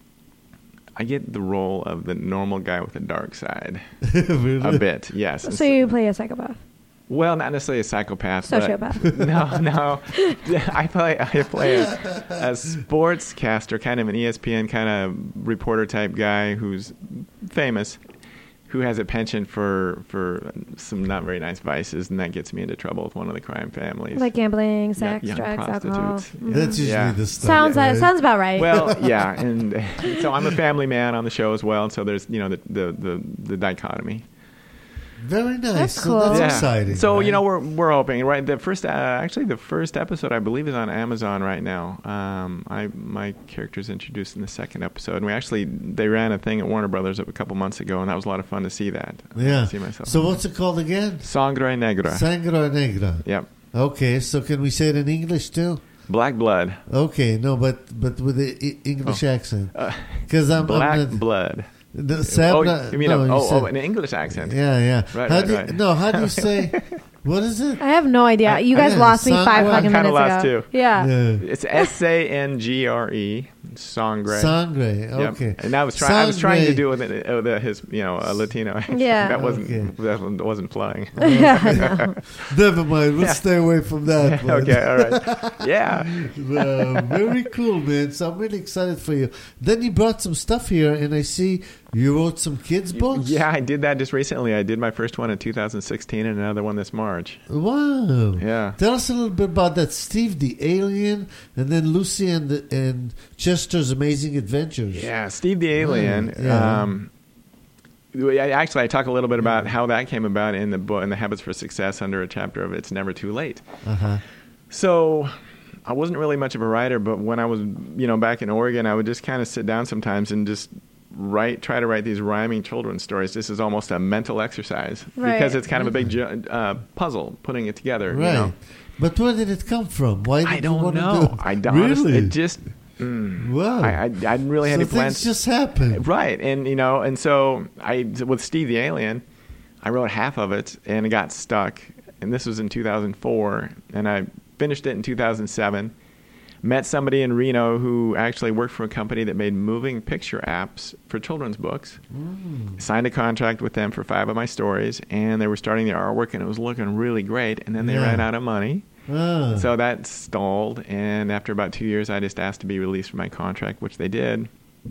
I get the role of the normal guy with a dark side. Really? A bit, yes. So you play a psychopath. Well, not necessarily a psychopath. Sociopath. But no, no. I play I play a, a sportscaster, kind of an E S P N kind of reporter type guy who's famous, who has a penchant for for some not very nice vices, and that gets me into trouble with one of the crime families. Like gambling, sex, young drugs, alcohol. prostitutes. Mhm. That's usually Yeah. the stuff. Sounds right? that sounds about right. Well, yeah, and so I'm a family man on the show as well, and so there's you know the the the, the dichotomy. Very nice. That's So that's cool. exciting. So right? you know we're we're hoping right. The first uh, actually the first episode I believe is on Amazon right now. Um, I my character's introduced in the second episode, and we actually they ran a thing at Warner Brothers a couple months ago, and that was a lot of fun to see that. Yeah. See myself. So what's it called again? Sangre Negra. Sangre Negra. Yep. Okay, so can we say it in English too? Black blood. Okay, no, but but with the e- English accent. Uh, Because I'm black I'm not, blood. the Oh, Sabra, you mean no, a, you oh, said- oh, an English accent? yeah, yeah. Right, how right, do you, right. No, how do you say? What is it? I have no idea. I- you guys I- lost me Sangre- five I'm fucking kinda minutes lost ago. too. Yeah. Yeah. It's S A N G R E. Sangre. Sangre. Yep. Okay. And I was trying. I was trying to Sangre. do it with it, with his, you know, a Latino. accent. Yeah. That wasn't Okay. that wasn't flying. Yeah, I know. Never mind. We'll Yeah. stay away from that. one. Okay. All right. Yeah. Uh, very cool, man. So I'm really excited for you. Then you brought some stuff here, and I see you wrote some kids' books. Yeah, I did that just recently. I did my first one in two thousand sixteen and another one this March. Wow. Yeah. Tell us a little bit about that. Steve the Alien, and then Lucy and the, and Chester's Amazing Adventures. Yeah, Steve the Alien. Mm, yeah. Um, I- actually, I talk a little bit about how that came about in the book, in the Habits for Success, under a chapter of "It's Never Too Late." Uh huh. So, I wasn't really much of a writer, but when I was, you know, back in Oregon, I would just kind of sit down sometimes and just write, try to write these rhyming children's stories. This is almost a mental exercise Right. because it's kind of a big ju- uh, puzzle putting it together. Right. You know? But where did it come from? Why did I you don't want know. to do it? I don't. Really? Honestly, it just. Mm, Wow. I, I, I didn't really have so any plans. things just happen. Right, and you know, and so I with Steve the Alien, I wrote half of it and it got stuck. And this was in two thousand four, and I finished it in two thousand seven. Met somebody in Reno who actually worked for a company that made moving picture apps for children's books. Mm. Signed a contract with them for five of my stories, and they were starting the artwork, and it was looking really great. And then they Yeah. ran out of money. Ah. So that stalled, and after about two years, I just asked to be released from my contract, which they did.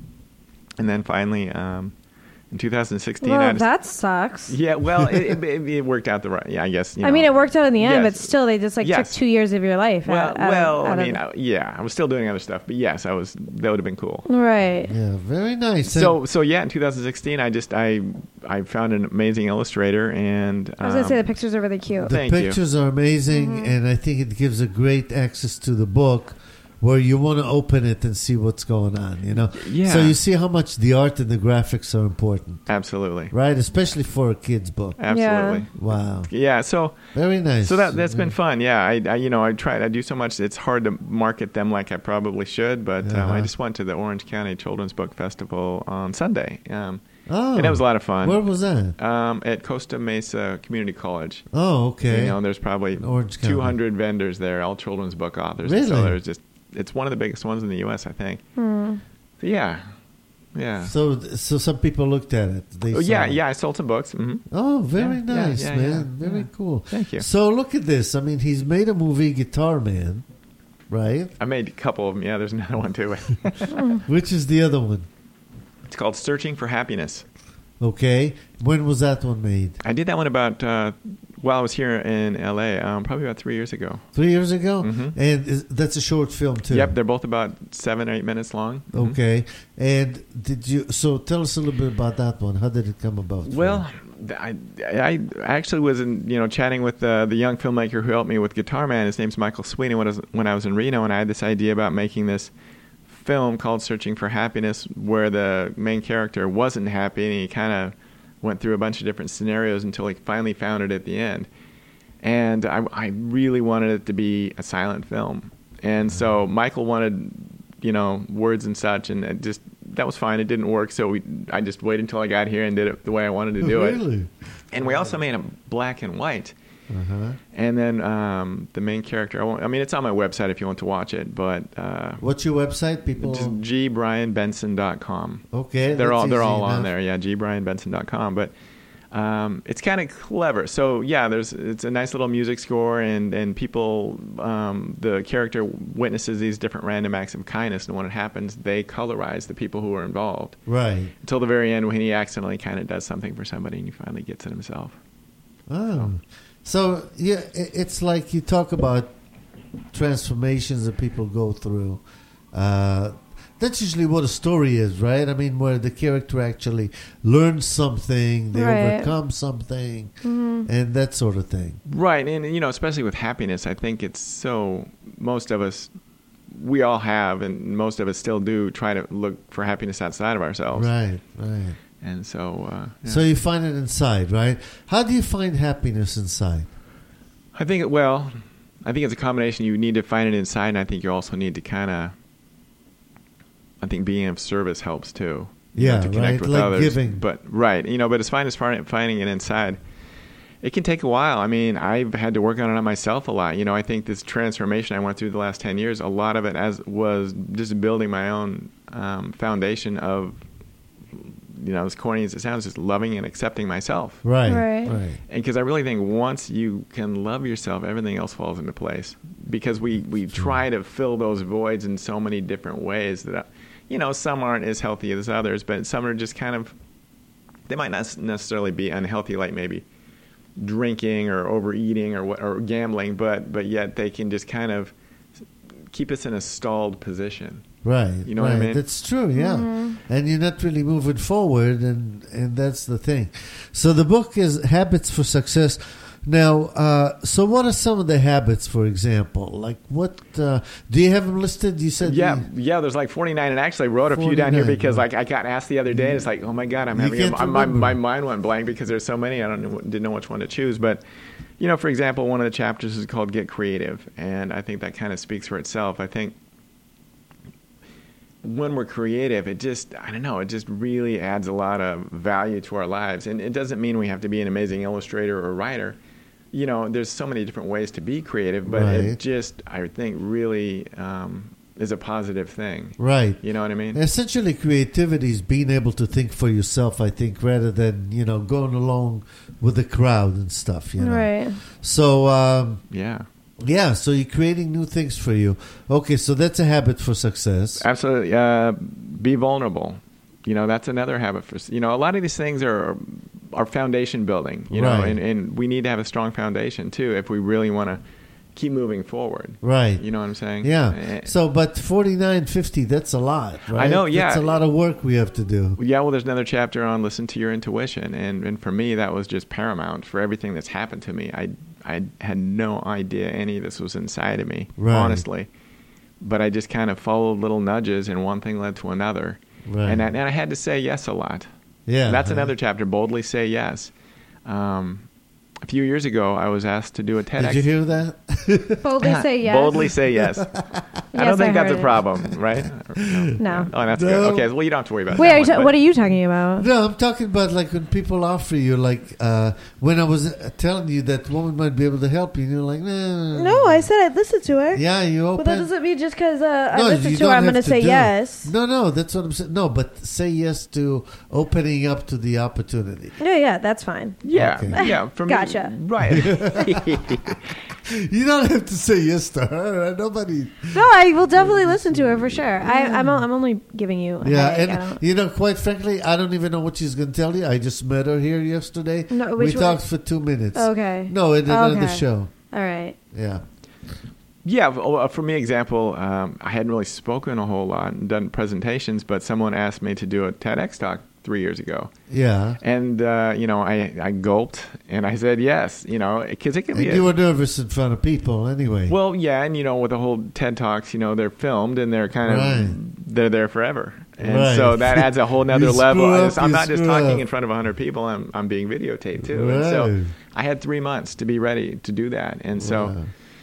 And then finally, um, in two thousand sixteen, I Well, just, that sucks. yeah, well, it, it, it worked out the right. Yeah, I guess. You I mean, know. it worked out in the end, Yes. but still, they just like Yes. took two years of your life. Well, out, out well, of, out I mean, of, I, yeah, I was still doing other stuff, but yes, I was. That would have been cool. right. Yeah, very nice. So, so yeah, in two thousand sixteen, I just I I found an amazing illustrator, and um, I was gonna say the pictures are really cute. the Thank you. pictures are amazing, Mm-hmm. and I think it gives a great access to the book where you want to open it and see what's going on, you know? Yeah. So you see how much the art and the graphics are important, absolutely, right? Especially for a kid's book. absolutely, Wow. yeah. So. Very nice. So that that's been fun. Yeah, I, I you know I tried. I do so much. It's hard to market them like I probably should. But um, Uh-huh. I just went to the Orange County Children's Book Festival on Sunday, um, Oh. and it was a lot of fun. Where was that? Um, at Costa Mesa Community College. Oh, okay. You know, there's probably In Orange County. two hundred vendors there, all children's book authors. Really? So there's just it's one of the biggest ones in the U S, I think. Hmm. So yeah, yeah. So, so some people looked at it. They Oh, yeah, saw it. yeah. I sold some books. hmm Oh, very Yeah, yeah, nice, yeah, man. yeah, Very yeah. cool. Thank you. So look at this. I mean, he's made a movie, Guitar Man, right? I made a couple of them. Yeah, there's another one too. Which is the other one? It's called Searching for Happiness. Okay. When was that one made? I did that one about uh, while I was here in L A, um, probably about three years ago. Three years ago? Mhm. And is, that's a short film, too. Yep, they're both about seven or eight minutes long. Mhm. Okay. And did you, so tell us a little bit about that one. How did it come about? for Well, th- I, I actually was in, you know, chatting with uh, the young filmmaker who helped me with Guitar Man. His name's Michael Sweeney when I was, when I was in Reno, and I had this idea about making this film called Searching for Happiness where the main character wasn't happy, and he kind of went through a bunch of different scenarios until he finally found it at the end. And I, I really wanted it to be a silent film. And so Michael wanted, you know, words and such, and it just that was fine. It didn't work, so we I just waited until I got here and did it the way I wanted to do it. Really? And we also made it black and white. Uh-huh. And then um, the main character, I, won't, I mean, it's on my website if you want to watch it, but uh, What's your website, people? just g brian benson dot com. Okay, They're that's all they're easy all on enough. there. Yeah, g brian benson dot com. But um, it's kind of clever. So yeah, there's it's a nice little music score, and and people, um, the character witnesses these different random acts of kindness, and when it happens, they colorize the people who are involved Right. until the very end when he accidentally kind of does something for somebody, and he finally gets it himself. Oh. So, yeah, i- it's like you talk about transformations that people go through. Uh, that's usually what a story is, right? I mean, where the character actually learns something, they Right. overcome something, Mhm. and that sort of thing. Right, and you know, especially with happiness, I think it's so. Most of us, we all have, and most of us still do, try to look for happiness outside of ourselves. Right, right. And so, uh, yeah. So you find it inside, right? How do you find happiness inside? I think, it, well, I think it's a combination. You need to find it inside, and I think you also need to kind of. I think being of service helps too. you know, Yeah, to connect right, with like others. giving. But right, you know, but as fine as far- finding it inside, it can take a while. I mean, I've had to work on it myself a lot. You know, I think this transformation I went through the last ten years, a lot of it as was just building my own um, foundation of, you know, as corny as it sounds, just loving and accepting myself. Right, Right. right. And because I really think once you can love yourself, everything else falls into place. Because we, we try to fill those voids in so many different ways that, you know, some aren't as healthy as others, but some are just kind of, they might not necessarily be unhealthy, like maybe drinking or overeating or what, or gambling, but but yet they can just kind of keep us in a stalled position. Right. You know right. what I mean? That's true, yeah. Mhm. And you're not really moving forward, and, and that's the thing. So the book is Habits for Success. Now, uh, so what are some of the habits, for example? Like what, uh, do you have them listed? You said Yeah, you- yeah. There's like forty-nine, and actually I wrote a few down here forty-nine, because right. like I got asked the other day. And it's like, oh my god, I'm You having a, can't I- my remember. my mind went blank because there's so many. I don't know, didn't know which one to choose. But you know, for example, one of the chapters is called "Get Creative," and I think that kind of speaks for itself. I think when we're creative, it just I don't know, it just really adds a lot of value to our lives. And it doesn't mean we have to be an amazing illustrator or writer. You know, there's so many different ways to be creative, but Right. it just, I think, really um, is a positive thing. Right. You know what I mean? Essentially, creativity is being able to think for yourself, I think, rather than, you know, going along with the crowd and stuff, you know. Right. So, um, Yeah, yeah, so you're creating new things for you. Okay, so that's a habit for success. absolutely. Uh, be vulnerable. You know, that's another habit for, you know, a lot of these things are are foundation building, you know, Right. and, and we need to have a strong foundation too if we really want to keep moving forward. Right. You know what I'm saying? Yeah. Eh, So, but forty-nine fifty, that's a lot, right? I know, yeah. That's a lot of work we have to do. Yeah, well, there's another chapter on listen to your intuition, and, and for me, that was just paramount for everything that's happened to me. I I had no idea any of this was inside of me, Right. honestly. But I just kind of followed little nudges, and one thing led to another. Right. And I, and I had to say yes a lot. Yeah. And that's huh? another chapter, boldly say yes. Um, a few years ago, I was asked to do a TEDx. Did you hear that? Boldly say yes. Boldly say yes. I Yes, don't think I that's heard a it. problem, right? No. Oh, that's No. good. Okay, well, you don't have to worry about Wait, that are you one, ta- but- what are you talking about? No, I'm talking about like when people offer you, like uh, when I was uh, telling you that woman might be able to help you, and you're like, nah. No, I said I'd listen to her. Yeah, you open. But that doesn't mean just because uh, No, I listen you to her, don't I'm have going to to say do it. yes. No, no, that's what I'm saying. No, but say yes to opening up to the opportunity. Yeah, yeah, that's fine. Yeah, Okay. yeah. For Gotcha. me, right. You don't have to say yes to her. Nobody. No, I will definitely listen to her for sure. I, I'm, o- I'm only giving you a Yeah, headache. I and don't- you know, quite frankly, I don't even know what she's going to tell you. I just met her here yesterday. No, we which one? talked for two minutes. Okay. No, at another Okay. show. All right. Yeah. Yeah, well, for me, example, um, I hadn't really spoken a whole lot and done presentations, but someone asked me to do a TEDx talk three years ago. Yeah. And, uh, you know, I, I gulped and I said yes, you know, because it could And be... a- you were nervous in front of people anyway. well, yeah, and, you know, with the whole TED Talks, you know, they're filmed and they're kind of... Right. They're there forever. And Right. so that adds a whole nother You level. screw I up, just- I'm you not just screw talking up. in front of one hundred people. I'm, I'm being videotaped, too. And so Right. I had three months to be ready to do that. And so... Wow.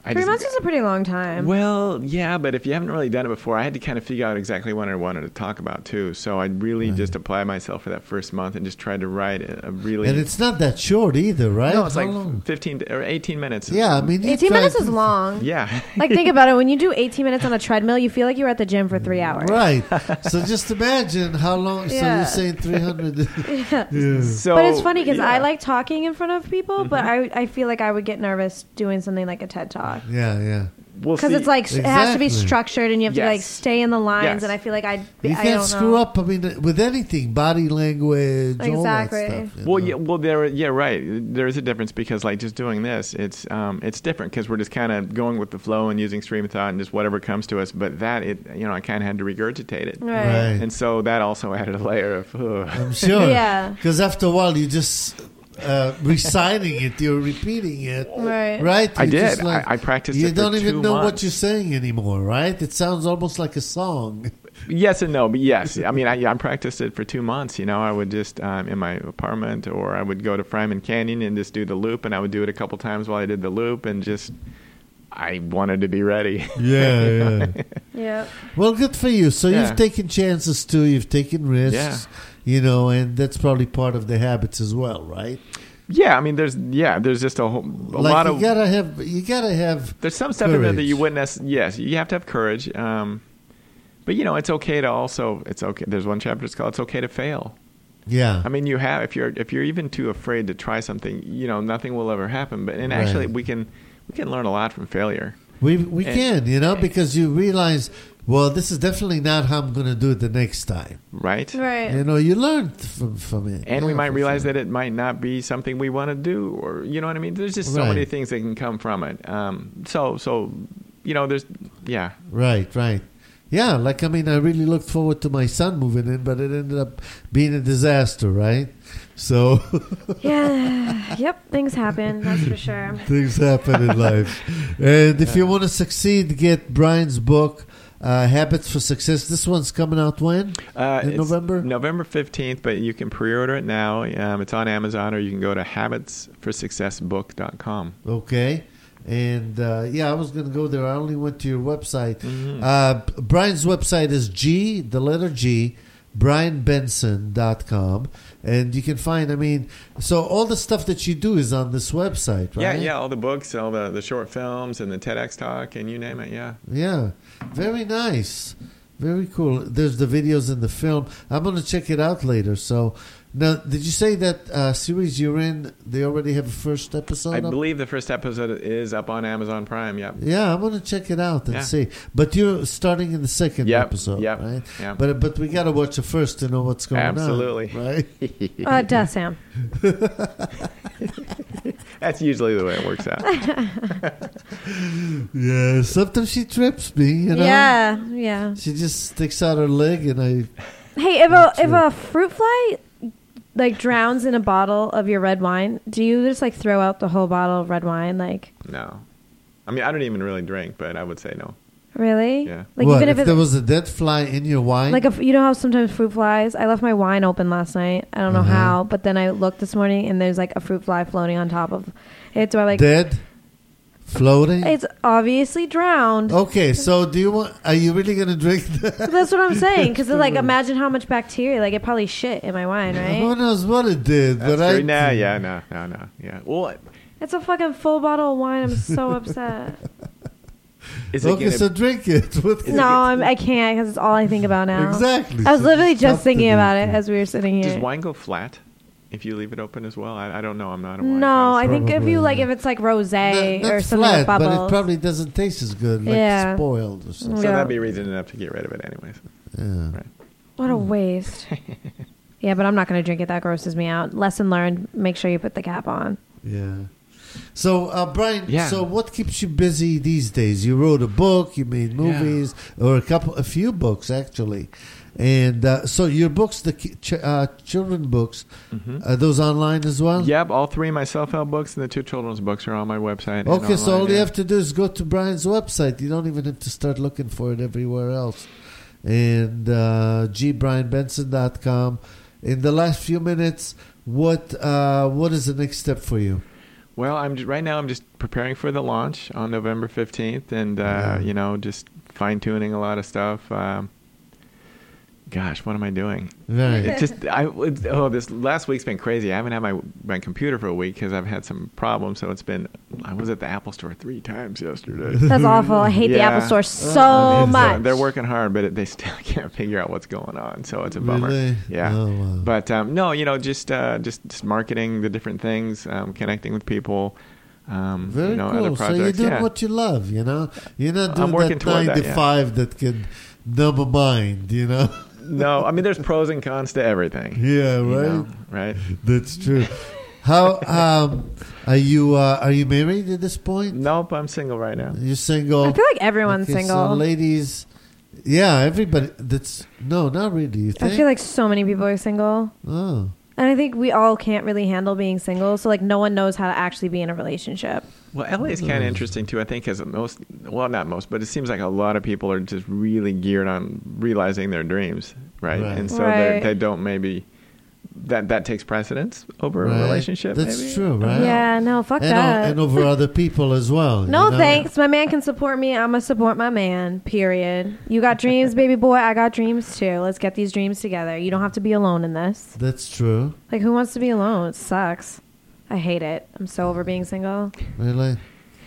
I Three just, months is a pretty long time. Well, yeah, but if you haven't really done it before, I had to kind of figure out exactly what I wanted to talk about too. So I really Right. just applied myself for that first month and just tried to write a, a really. And it's not that short either, right? no, it's How like long? fifteen to- or eighteen minutes. Yeah, I mean, you eighteen try minutes to- is long. Yeah. Like, think about it. When you do eighteen minutes on a treadmill, you feel like you're at the gym for three hours. Right. So just imagine how long. So Yeah. you're saying three hundred. Yeah. Yeah. So, But it's funny because yeah. I like talking in front of people, but I, I feel like I would get nervous doing something like a TED Talk. Yeah, yeah. We'll Because see. it's like, it has to be Exactly. structured and you have to like Yes. stay in the lines. Yes. And I feel like I'd be, You I can't don't screw know. up. I mean, with anything, body language, all Exactly. that stuff. you Well, know? yeah, well, there, yeah, right. There is a difference because, like, just doing this, it's, um, it's different because we're just kind of going with the flow and using stream of thought and just whatever comes to us. But that, it, you know, I kind of had to regurgitate it, Right. Right. and so that also added a layer of. ugh. I'm sure. Yeah. Because after a while, you just uh, reciting it, you're repeating it. Right. Right? I You did. just like- I, I practiced. You it for don't even two know what months. you're saying anymore, right? It sounds almost like a song. Yes and no, but yes. I mean, I, yeah, I practiced it for two months. You know, I would just um, in my apartment, or I would go to Fryman Canyon and just do the loop, and I would do it a couple times while I did the loop, and just I wanted to be ready. Yeah, yeah. Yeah. Well, good for you. So Yeah. you've taken chances too. You've taken risks. Yeah. You know, and that's probably part of the habits as well, right? Yeah, I mean, there's yeah, there's just a whole a like lot you of gotta have, you gotta have. there's some stuff in there that courage. you wouldn't necessarily. Yes, you have to have courage. Um, but you know, it's okay to also. It's okay. There's one chapter. It's called "It's Okay to Fail." Yeah. I mean, you have if you're if you're even too afraid to try something, you know, nothing will ever happen. But and Right. actually, we can we can learn a lot from failure. We we And- can, you know, because you realize, well, this is definitely not how I'm going to do it the next time. Right. Right. You know, you learn from from it, And we Yeah, might for realize sure. that it might not be something we want to do, or you know what I mean. There's just so Right. many things that can come from it. Um, so so, you know, there's yeah. Right, right. Yeah, like I mean, I really looked forward to my son moving in, but it ended up being a disaster, right? So Yeah. Yep. Things happen. That's for sure. things happen in life. And if you want to succeed, get Brian's book, uh, Habits for Success. This one's coming out when? Uh, In it's November? November fifteenth, but you can pre-order it now. Um, it's on Amazon, or you can go to habits for success book dot com. Okay. And uh, yeah, I was going to go there. I only went to your website. Mm-hmm. Uh, Brian's website is G, the letter G, brian benson dot com. And you can find, I mean, so all the stuff that you do is on this website, right? Yeah, yeah, all the books, all the, the short films, and the TEDx talk, and you name it, yeah. Yeah. Very nice. Very cool. There's the videos in the film. I'm going to check it out later. So, now, did you say that uh, series you're in, they already have a first episode I up? believe the first episode is up on Amazon Prime, yep. Yeah, I'm going to check it out and Yeah. see. But you're starting in the second Yep, episode, yep, right? yeah. But but we got to watch the first to know what's going Absolutely. on. Right? Uh, duh, Sam. That's usually the way it works out. Yeah, sometimes she trips me, you know? Yeah. Yeah. She just sticks out her leg and I... Hey, if a That's if true. a fruit fly like drowns in a bottle of your red wine, do you just like throw out the whole bottle of red wine? Like, No. I mean, I don't even really drink, but I would say no. really? Yeah. Like what, even if, if, there it, was a dead fly in your wine? like if, you know how sometimes fruit flies. I left my wine open last night. I don't know Uh-huh. how, but then I looked this morning and there's like a fruit fly floating on top of it. So I like dead? Floating? it's obviously drowned. Okay, so do you want... Are you really going to drink that? That's what I'm saying. Because like, imagine how much bacteria. Like, it probably shit in my wine, Who right? knows what it did? That's but I, true. Nah, yeah, no, no, no. Yeah. Well, It's a fucking full bottle of wine. I'm so upset. is it Okay, gonna, so drink it. What- No, I'm, I can't because it's all I think about now. Exactly. I was So literally it's just tough to thinking do. about it as we were sitting does here. wine go flat if you leave it open as well? I, I don't know. I'm not a wine No, I connoisseur. think if Probably, you like, yeah. if it's like rosé Not- or not something flat, with but bubbles. it probably doesn't taste as good, like Yeah. spoiled or something. So Yeah. that'd be reason enough to get rid of it anyways. Yeah. Right. What a waste. Yeah, but I'm not going to drink it. That grosses me out. Lesson learned. Make sure you put the cap on. Yeah. So, uh, Brian, Yeah. so what keeps you busy these days? You wrote a book, you made movies, or a couple, a few books actually. And uh, so your books, the ki- ch- uh, children books, are those online as well? Yep, all three of my self-help books and the two children's books are on my website. and Okay, so online, all you yeah. have to do is go to Brian's website. You don't even have to start looking for it everywhere else. And uh, g brian benson dot com. In the last few minutes, what uh, what is the next step for you? Well, I'm just, right now I'm just preparing for the launch on November fifteenth, and uh, Yeah. you know, just fine tuning a lot of stuff. Um, gosh, what am I doing? Right. It just I it's, oh this last week's been crazy. I haven't had my my computer for a week because I've had some problems. So it's been I was at the Apple Store three times yesterday. That's awful. I hate the Yeah. Apple Store so Oh, It's, uh, much. they're working hard, but it, they still can't figure out what's going on. So it's a bummer. Really? Yeah. Oh, wow. But um, no, you know, just, uh, just just marketing the different things, um, connecting with people. Um, Very you know, cool. Other So projects. you're doing yeah. what you love, you know? You're not I'm doing working that toward nine that, to yeah. five that can numb a mind, you know? No, I mean, there's pros and cons to everything. Yeah, you right? know, right. That's true. How um, are you? Uh, are you married at this point? Nope, I'm single right now. You're single. I feel like everyone's Okay, single. So ladies, yeah, everybody. That's no, not really. You think? I feel like so many people are single. oh, And I think we all can't really handle being single. So, like, no one knows how to actually be in a relationship. Well, L A is kind of interesting too. I think as most, well, not most, but it seems like a lot of people are just really geared on realizing their dreams, right? Right. And so Right. they they don't maybe that that takes precedence over right. a relationship. That's maybe? true, right? Yeah, no, fuck and, that. o- and over other people as well. no you know? thanks. My man can support me. I'm going to support my man, period. You got dreams, baby boy. I got dreams too. Let's get these dreams together. You don't have to be alone in this. That's true. Like, who wants to be alone? It sucks. I hate it. I'm so over being single. Really.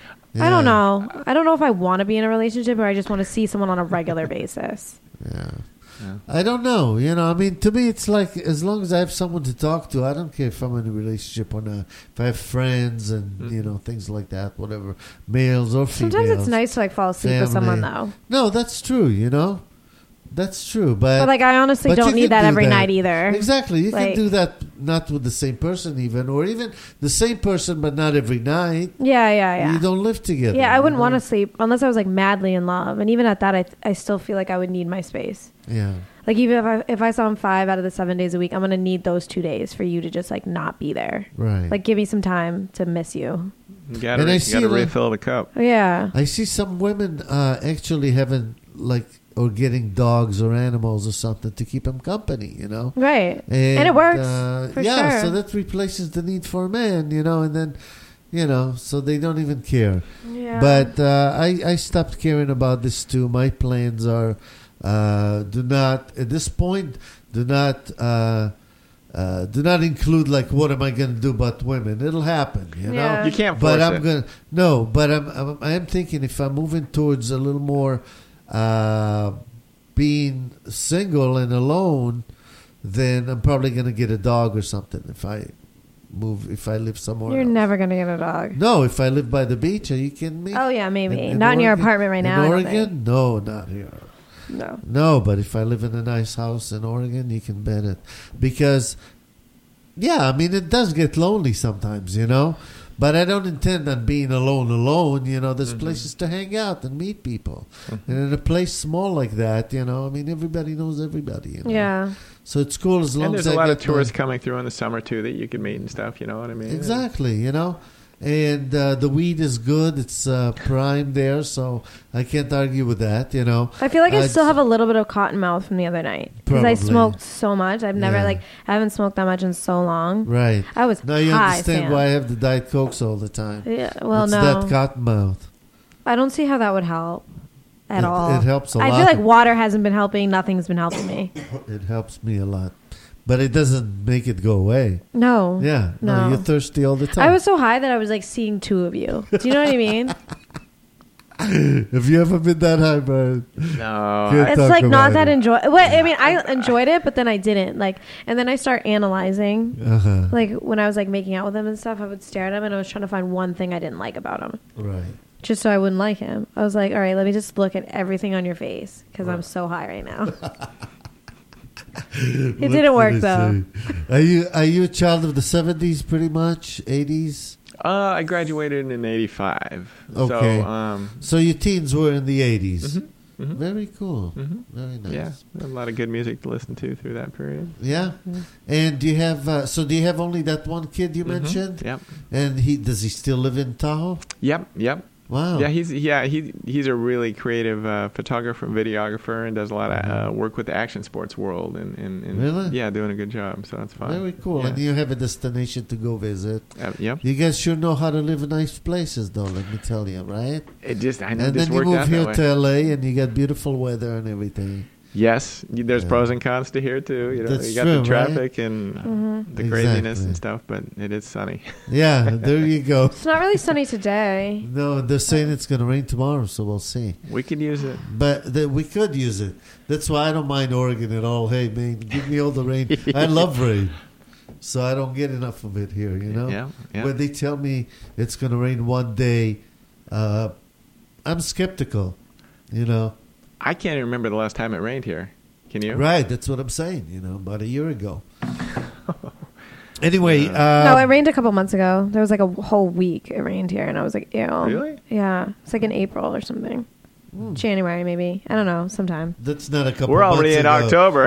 I don't Yeah. know. I don't know if I want to be in a relationship or I just want to see someone on a regular basis. Yeah. Yeah. I don't know. You know, I mean, to me, it's like as long as I have someone to talk to, I don't care if I'm in a relationship or not. If I have friends and, Mm. you know, things like that, whatever, males or females. Sometimes it's nice to like fall asleep with someone family. though. No, that's true, you know. That's true. But, But like I honestly but you don't need can that do every that. night either. Exactly. You Like- can do that not with the same person even, or even the same person but not every night. Yeah, yeah, yeah. You don't live together. Yeah, I you wouldn't know? want to sleep unless I was like madly in love, and even at that, I I still feel like I would need my space. Yeah. Like even if I if I saw him five out of the seven days a week, I'm gonna need those two days for you to just like not be there. Right. Like give me some time to miss you. You gotta, And I you see gotta like- refill the cup. Yeah. I see some women uh, actually having like or getting dogs or animals or something to keep them company, you know. Right. And, And it works, Uh, for yeah, sure. so that replaces the need for a man, you know, and then, you know, so they don't even care. Yeah. But uh, I, I stopped caring about this too. My plans are uh, do not, at this point, do not. Uh, uh, do not include like what am I going to do about women? It'll happen, you know. Yeah. You can't force But I'm it. gonna no. But I'm, I'm I'm thinking if I'm moving towards a little more uh, being single and alone, then I'm probably gonna get a dog or something. If I move, if I live somewhere. You're else. never gonna get a dog. No, if I live by the beach, are you kidding me? Oh yeah, maybe In- in not in your Oregon? apartment right now. I In don't Oregon? No, not here. think. No. No, but if I live in a nice house in Oregon, you can bet it. Because, yeah, I mean, it does get lonely sometimes, you know. But I don't intend on being alone, alone. You know, there's Mhm. places to hang out and meet people. Mhm. And in a place small like that, you know, I mean, everybody knows everybody. You know? Yeah. So it's cool as long And there's as a I lot of get my- tourists coming through in the summer too that you can meet and stuff. You know what I mean? Exactly, you know. And uh, the weed is good. It's uh, prime there, so I can't argue with that, you know. I feel like I Uh, still have a little bit of cotton mouth from the other night because I Probably. smoked so much. I've never Yeah. like I haven't smoked that much in so long. Right. I was Now you high, understand Sam. why I have the Diet Cokes all the time. Yeah. Well, it's no, that cotton mouth. I don't see how that would help at It- all. it helps a I lot. feel like water hasn't been helping. Nothing's been helping me. It helps me a lot. But it doesn't make it go away. No. Yeah. No, No. you're thirsty all the time. I was so high that I was like seeing two of you. Do you know what I mean? Have you ever been that high, Brian? No. Good. I- It's talk like not about that it. enjoy. What I mean, I enjoyed it, but then I didn't. Like, and then I start analyzing. Uh-huh. Like when I was like making out with him and stuff, I would stare at him and I was trying to find one thing I didn't like about him, Right. just so I wouldn't like him. I was like, all right, let me just look at everything on your face because I'm Right. so high right now. It didn't work, though. Are you are you a child of the seventies, pretty much, eighties? Uh, I graduated in eighty-five. Okay. So, um, So your teens were in the eighties. mhm, mhm, Very cool. mhm. Very nice. Yeah, a lot of good music to listen to through that period. Yeah. And do you have? Uh, so do you have only that one kid you Mhm. mentioned? Yep. And he does he still live in Tahoe? Yep. Yep. Wow. Yeah, he's yeah he he's a really creative uh, photographer, videographer, and does a lot of uh, work with the action sports world, and, and, and Really? yeah, doing a good job. So that's fun. Very cool. Yeah. And you have a destination to go visit. Uh, yep. You guys sure know how to live in nice places, though, let me tell you, right? It just I know And this then you worked move out here that to way. L A and you got beautiful weather and everything. Yes, y- there's Yeah. pros and cons to here too. You know, That's you got true, the traffic and Mm-hmm. the craziness Exactly. and stuff, but it is sunny. Yeah, there you go. It's not really sunny today. No, they're saying it's going to rain tomorrow, so we'll see. We could use it. But the, we could use it. That's why I don't mind Oregon at all. Hey, man, give me all the rain. I love rain. So I don't get enough of it here, you know? Yeah, yeah. When they tell me it's going to rain one day, uh, I'm skeptical, you know? I can't even remember the last time it rained here. Can you? Right, that's what I'm saying, you know, about a year ago. Anyway. Uh, No, it rained a couple months ago. There was like a whole week it rained here, and I was like, ew. Really? Yeah. It's like in April or something. Hmm. January, maybe. I don't know. Sometime. That's not a couple We're already months in ago. October.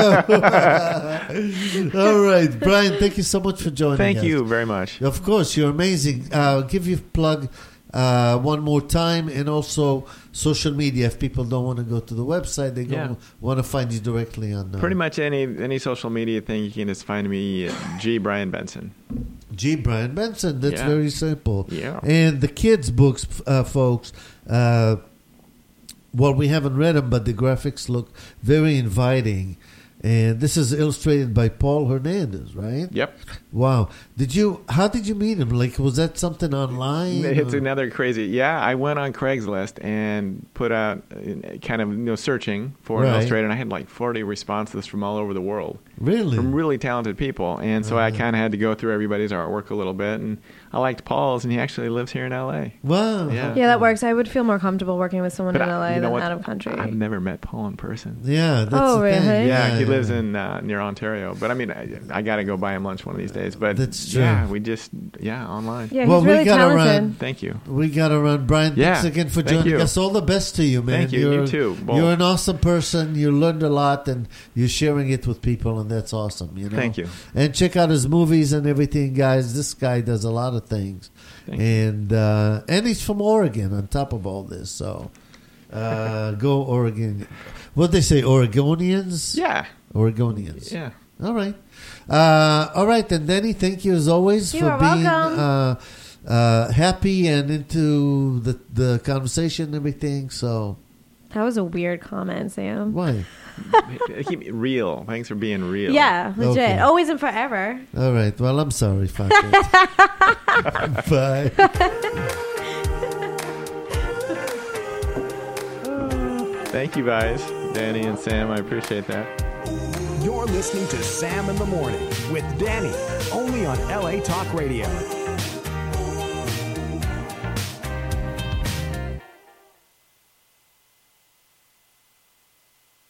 I know. All right, Brian, thank you so much for joining Thank us. you very much. Of course, you're amazing. Uh, give you a plug uh, one more time, and also social media. If people don't want to go to the website, they Yeah. go, want to find you directly on uh, Pretty much any any social media thing you can just find me at G Brian Benson. G. Brian Benson. That's Yeah. very simple. Yeah. And the kids' books, uh, folks. Uh, well, we haven't read them, but the graphics look very inviting. And this is illustrated by Paul Hernandez, right? Yep. Wow. Did you? How did you meet him? Like, was that something online? It's or- another crazy. Yeah, I went on Craigslist and put out uh, kind of you know searching for an Right. illustrator, and I had like forty responses from all over the world, Really? from really talented people. And so I Uh-huh. kind of had to go through everybody's artwork a little bit, and I liked Paul's, and he actually lives here in L A. Wow. Yeah. Yeah, that works. I would feel more comfortable working with someone But in I- L A you know than what? out of country. I've never met Paul in person. Yeah. That's Oh, the thing. really? Yeah, he lives in uh, near Ontario. But I mean, I, I got to go buy him lunch one of these days. But That's true. yeah, we just yeah online. Yeah, Well, he's we really gotta talented. run. Thank you. We got to run. Brian, Yeah. thanks again for Thank joining you. us. All the best to you, man. Thank you. You You're, too, both. You're an awesome person. You learned a lot, and you're sharing it with people, and that's awesome. You know. Thank you. And check out his movies and everything, guys. This guy does a lot of things, Thank you. and uh, and he's from Oregon. On top of all this, so uh, go Oregon. What they say, Oregonians? Yeah. Oregonians. Yeah. All right. Uh, all right, then, Danny, thank you as always You for are being welcome. uh, uh, happy and into the, the conversation and everything. So, That was a weird comment, Sam. why? Keep it real. Thanks for being real. Yeah, legit. Okay. Always and forever. All right. Well, I'm sorry. Fuck it. Bye. Thank you guys, Danny and Sam. I appreciate that. You're listening to Sam in the Morning with Danny, only on L A Talk Radio.